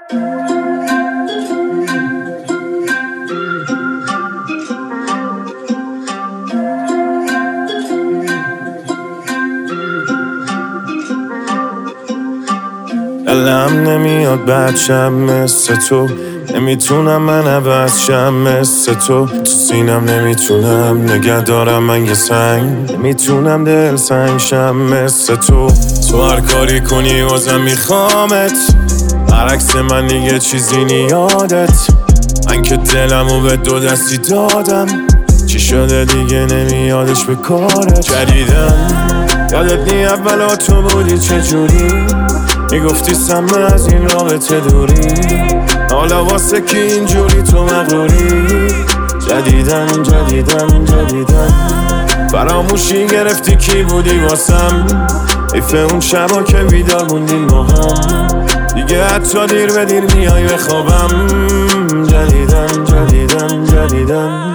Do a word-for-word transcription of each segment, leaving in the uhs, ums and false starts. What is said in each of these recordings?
دلم نمیاد بچم مثل تو، نمیتونم من عوض شم مثل تو. تو سینم نمیتونم نگه دارم من یه سنگ، نمیتونم دل سنگ شم مثل تو. تو هر کاری کنی بازم میخوامت، برعکس من دیگه چیزی نیادت. من که دلمو به دو دستی دادم، چی شده دیگه نمیادش به کارت. جدیدن یادت نی اولا تو بودی چجوری میگفتی سمه از این رابطه دوری، حالا واسه کی اینجوری تو مغروری. جدیدن جدیدن جدیدن فراموشی گرفتی کی بودی واسم، ایف اون شبا که بیدار موندیم با هم، دیگه حتی دیر به دیر میای به خوابم. جدیدن جدیدن جدیدن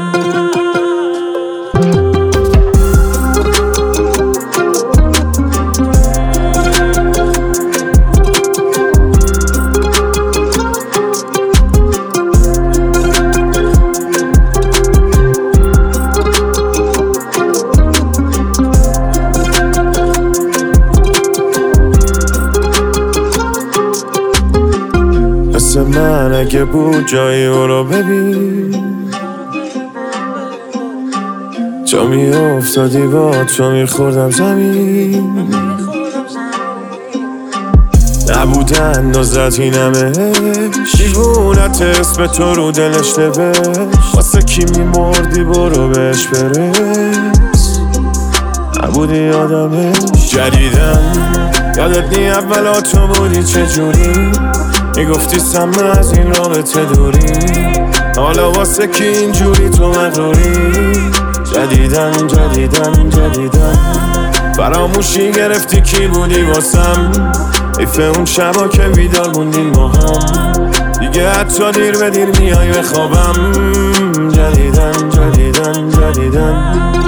مثل من اگه بود جایی او رو ببین، تو می افتادی با تو می خوردم زمین. نبود اندازت این همه دیوونت اسم تو رو دلش نوشت، واسه کی می مردی برو بهش برس، نبودی یادمش. جدیدن یادت نی اولا تو بودی چجوری میگفتی سمه از این رابطه دوری، حالا واسه کی اینجوری تو مغروری. جدیدن جدیدن جدیدن فراموشی گرفتی کی بودی واسم، ایف اون شبا که بیدار موندیم با هم، دیگه حتی دیر به دیر میای به خوابم. جدیدن جدیدن جدیدن